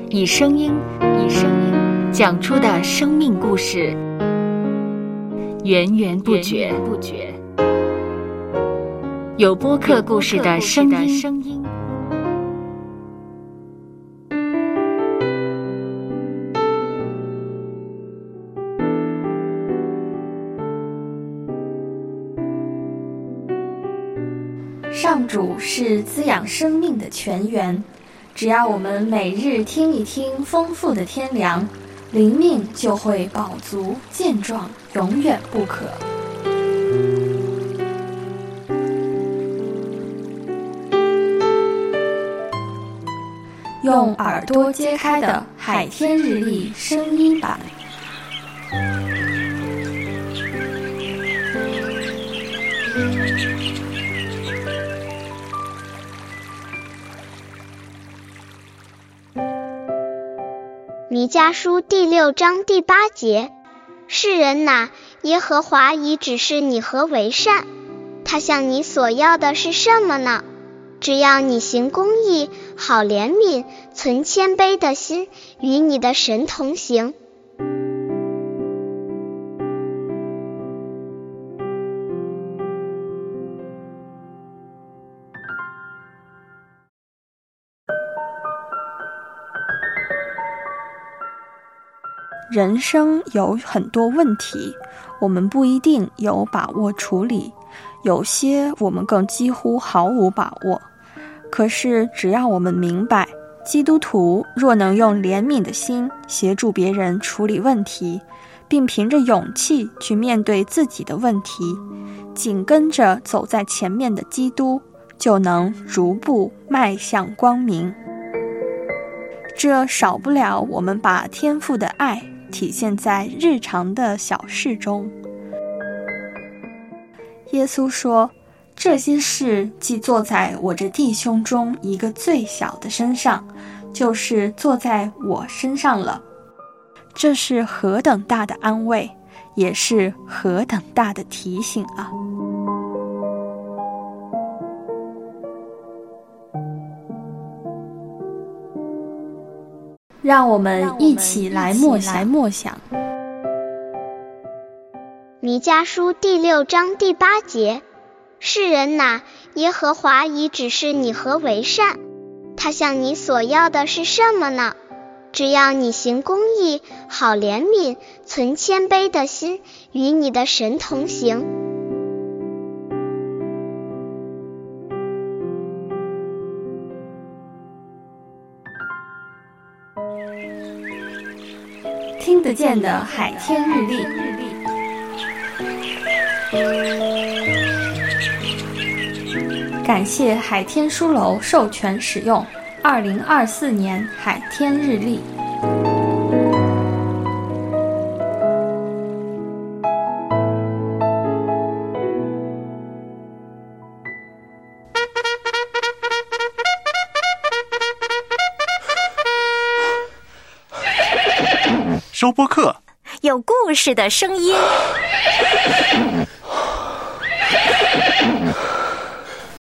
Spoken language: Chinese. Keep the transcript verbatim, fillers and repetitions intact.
以声音以声音讲出的生命故事，源源不绝。有播客故事的声音。 上主是滋养生命的泉源，只要我们每日听一听丰富的天粮，灵命就会饱足健壮，永远不渴。用耳朵揭开的海天日历声音版。 弥迦书第六章第八节：世人哪，耶和华已指示你何为善，他向你所要的是什么呢？只要你行公义，好怜悯，存谦卑的心，与你的神同行。 人生有很多问题，我们不一定有把握处理，有些我们更几乎毫无把握。可是只要我们明白，基督徒若能用怜悯的心协助别人处理问题，并凭着勇气去面对自己的问题，紧跟着走在前面的基督，就能逐步迈向光明。这少不了我们把天父的爱体现在日常的小事中。耶稣说，这些事既做在我这弟兄中一个最小的身上，就是做在我身上了。这是何等大的安慰，也是何等大的提醒啊！ 让我们一起来默想。 弥迦书第六章第八节：世人哪，耶和华已指示你何为善，他向你所要的是什么呢？只要你行公义，好怜悯，存谦卑的心，与你的神同行。 听得见的海天日历。感谢海天书楼授权使用二零二四年海天日历。 收播客， 有故事的声音。